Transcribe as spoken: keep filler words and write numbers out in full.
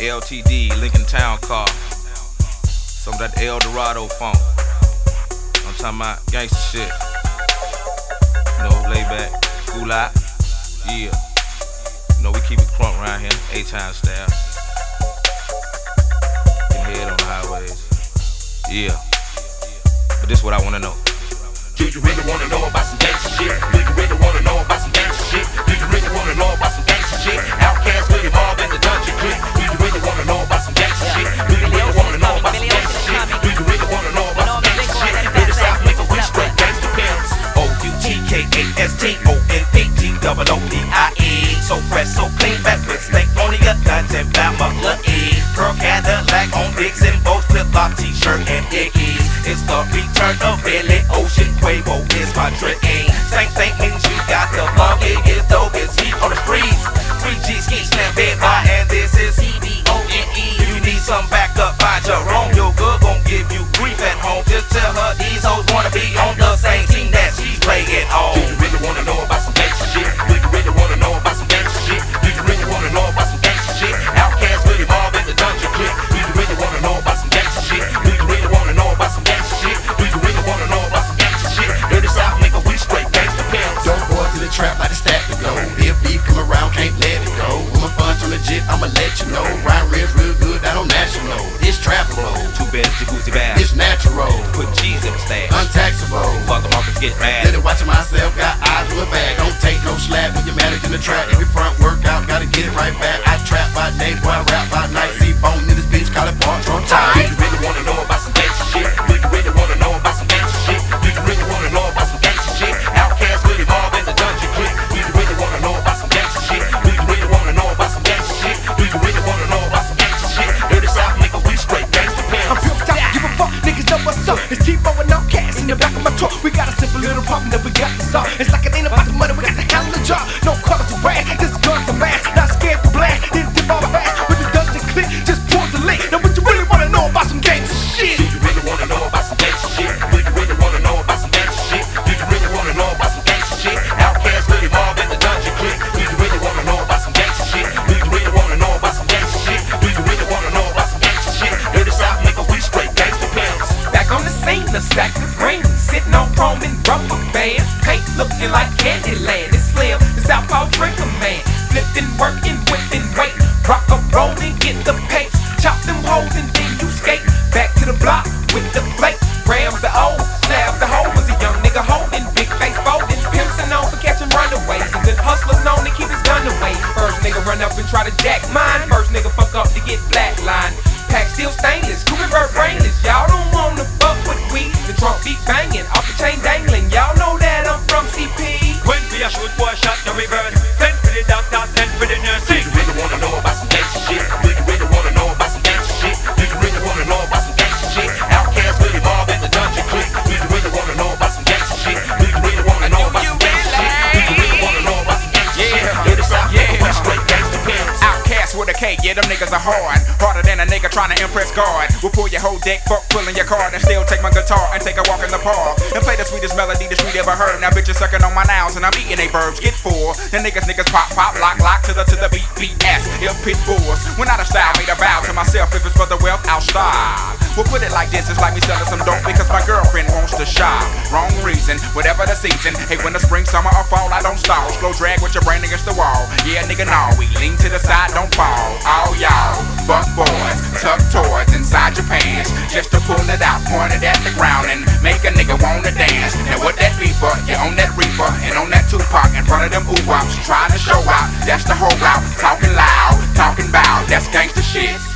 L T D, Lincoln Town Car. Some of that El Dorado funk. I'm talking about gangsta shit. You know, lay back, cool out. Yeah. You know, we keep it crunk around here, A-Town style. Get head on the highways. Yeah. But this what I wanna know. Do you really wanna know about some gangsta shit? Do you really wanna know about some gangsta shit? Do you really wanna know about some gangsta shit? Outkast with Mob in the Dungeon Clique. Do you really wanna know about some gangsta shit? Do you really wanna know about some gangsta shit? Do you really wanna know about some gangsta shit? Hear the South nigga, we straight gangsta pimps. O U T K A S T O N P G O O D I E. So fresh, so clean, backwards, snake only a dungeon, Bama E. Pearl Cadillac on Dixon, both flip-flop t-shirt and Dickies. It's the return of Billy Ocean. Quavo is my dream. Same thing means you got the funky, it's dope, it's heat on the streets. three G ski snap bed by, and this is C B O N E. If you need some backup, find your own. Your good gon' give you grief at home. Just tell her these hoes wanna be on the same team that she's playing on. Do you really wanna know about some gangsta shit? Do you really wanna know about some gangsta shit? Do you really wanna know about some gangsta shit? Outkast with Mob in the Dungeon Clique. Do you really wanna know about some gangsta shit? Do you really wanna know about some gangsta shit? Do you really wanna know about some gangsta shit? Hear the South nigga, we straight gangsta pimps. Don't go to the trap like the stack to go. If beef come around, can't let it go. When my funds from legit, I'ma let you know. Ryan ribs real good, that on national. It's trapper mode. Two beds, jacuzzi bath. It's natural. Put cheese in the stash. Untaxable. Fuck them off and get mad. Let it watching myself, got eyes in the bag. Don't take no slack when you're managing the track. Every front workout, gotta get it right back. I trap by day, boy, I rap by night. See bone in this bitch, call it part on time. Do you really wanna know about some gangsta shit? Do you really wanna know about some gangsta shit? Do you really wanna know about some gangsta shit? Outkast with Mob in the Dungeon Clique. Do you really wanna know about some gangsta shit? Do you really wanna know about some gangsta shit? Do you really wanna know about some gangsta shit? Hear the South nigga, we straight gangsta pimps. I'm pimped out, give a fuck, niggas know what's up. It's T-Bo and Outkast in the back of my truck. We got a simple little problem that we got to solve. It's like it ain't about the money, we got the hell of a job. No color to brag, this gun's a mask. Not scared to blast, didn't dip all fast. With the Dungeon Clique, just pour the link. Now what you really wanna know about some gangsta shit? Do you really wanna know about some gangsta shit? Do you really wanna know about some gangsta shit? Do you really wanna know about some gangsta shit? Outkast with Mob in the Dungeon Clique. Do you really wanna know about some gangsta shit? Do you really wanna know about some gangsta shit? Do you really wanna know about some gangsta shit? Hear the South nigga, we straight gangsta pimps. Back on the scene, the stack of green, sitting on chrome and rubber bands. Paint looking like Candyland. It's Slim, the Southpaw drinker man. Flipping, working, whipping, weight. Rock up, rolling, get the pace. Chop them hoes and then you skate. Back to the block with the flake. Grams the old, stab the hoe. Was a young nigga holding, big face folding. Pimps are known for catching runaways. A good hustler known to keep his gun away. First nigga run up and try to jack mine. First nigga fuck up to get flatlined. Pack still stainless, Cougar bird brainless. Y'all don't wanna fuck with we. The trunk beat banging, off the chain dangling. Y'all know that I'm from C P. When we a shoot, boy, shot the reverse. Send for the doctor, send for the nurse. Do you really wanna know about some gangsta shit? Do you really wanna know about some gangsta shit? Do you really wanna know about some gangsta shit? Outkast with Mob in the Dungeon Clique. Do you really wanna know about some gangsta shit? Do you really wanna know about some gangsta shit? Do you really wanna know about some gangsta shit? Hear the South nigga, we straight gangsta pimps. Outkast with a K, yeah, them niggas are hard. Harder than a nigga trying to impress God. We'll pull your whole deck, fuck pulling your card, and still take my guitar and take a walk in the park and play the sweetest melody the street ever heard. Now bitches sucking on my nouns and I'm eating they verbs. Get full. The niggas niggas pop pop lock lock to the to the beat beat ass. If pit bulls. When out of style, made a vow to myself. If it's for the wealth, I'll starve. We'll put it like this: it's like me selling some dope because my girlfriend wants to shop. Wrong reason, whatever the season. Hey, winter, spring, summer, or fall, I don't stall. Slow drag with your brain against the wall. Yeah, nigga, no, we lean to the side, don't fall. All y'all, fuck boys, tuck toys inside your pants, just to pull it out, point it at the ground, and make a nigga wanna dance. Now what that be for? You on that reefer and on that Tupac in front of them ooh-wops, trying to show out. That's the whole route, talking loud, talking bout. That's gangsta shit.